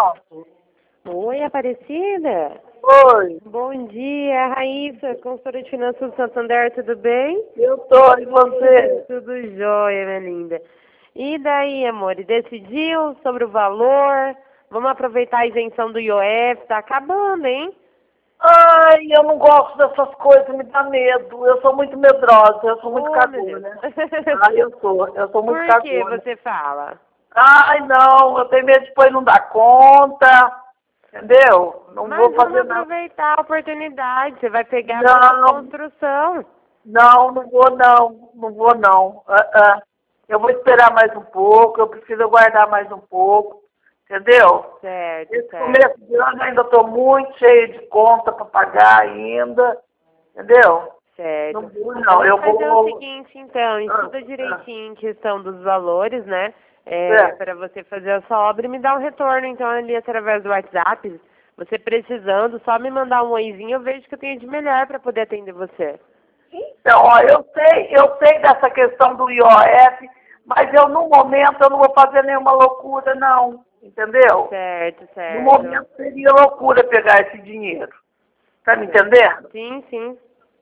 contato? Oi, Aparecida. Oi, Bom dia, Raíssa, consultora de finanças do Santander, tudo bem? eu tô, e você? Tudo jóia, minha linda. E daí, amor, decidiu sobre o valor? Vamos aproveitar a isenção do IOF, tá acabando, hein? Ai, eu não gosto dessas coisas, me dá medo. Eu sou muito medrosa, eu sou muito Oh, meu Deus. cagona. Ai, eu sou muito Por que cagona. você fala? Ai, não, eu tenho medo de depois não dar conta, entendeu? Não Mas vou vamos fazer nada. aproveitar a oportunidade, você vai pegar para sua Não, construção. não vou não, não vou não. Eu vou esperar mais um pouco, eu preciso guardar mais um pouco, entendeu? Certo, Esse certo. começo de ano ainda estou muito cheio de conta para pagar ainda, entendeu? Certo. Não vou não, eu Vamos fazer o vou... seguinte, então, estuda direitinho em questão dos valores, né? É. Para você fazer a sua obra e me dar um retorno, então, ali através do WhatsApp. Você precisando, só me mandar um oizinho, eu vejo que eu tenho de melhor para poder atender você. Então, ó, eu sei dessa questão do IOF, mas eu, no momento, eu não vou fazer nenhuma loucura, não, entendeu? Certo, No certo. momento seria loucura pegar esse dinheiro, tá me entendendo? Sim, sim.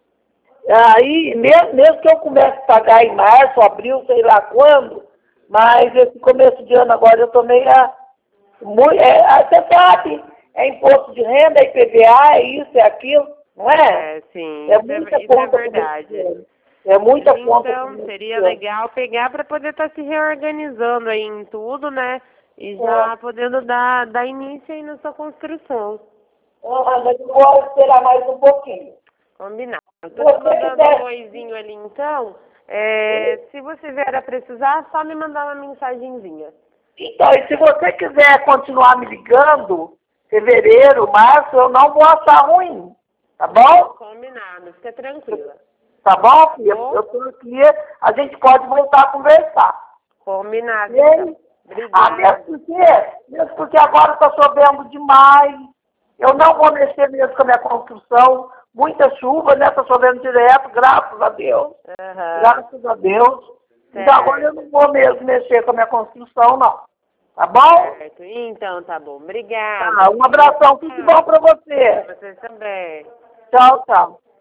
Aí, mesmo que eu comece a pagar em março, abril, sei lá quando, mas esse começo de ano agora eu tô meio... você sabe, é imposto de renda, é IPVA, é isso, é aquilo, não é? Sim, É isso muita é conta para verdade. É muita conta Então, seria legal pegar para poder estar se reorganizando aí em tudo, né? E já podendo dar início aí na sua construção. Mas eu vou esperar mais um pouquinho. Combinado. Eu tô te mandando um oizinho ali, então. Se você vier a precisar, só me mandar uma mensagenzinha. Então, e se você quiser continuar me ligando, fevereiro, março, eu não vou achar ruim. Tá bom? Combinado, fica tranquila. Tá bom, filha? Bom? Eu tô aqui, a gente pode voltar a conversar. Combinado, E aí? então. Obrigada. Mesmo porque agora está chovendo demais. Eu não vou mexer mesmo com a minha construção. Muita chuva, né? Está chovendo direto, graças a Deus. Aham. Graças a Deus. Então agora eu não vou mesmo mexer com a minha construção, não. Tá bom? Certo. Então, tá bom. Obrigada. Tá, um abração, tudo bom para você. Você também. Tchau, tchau.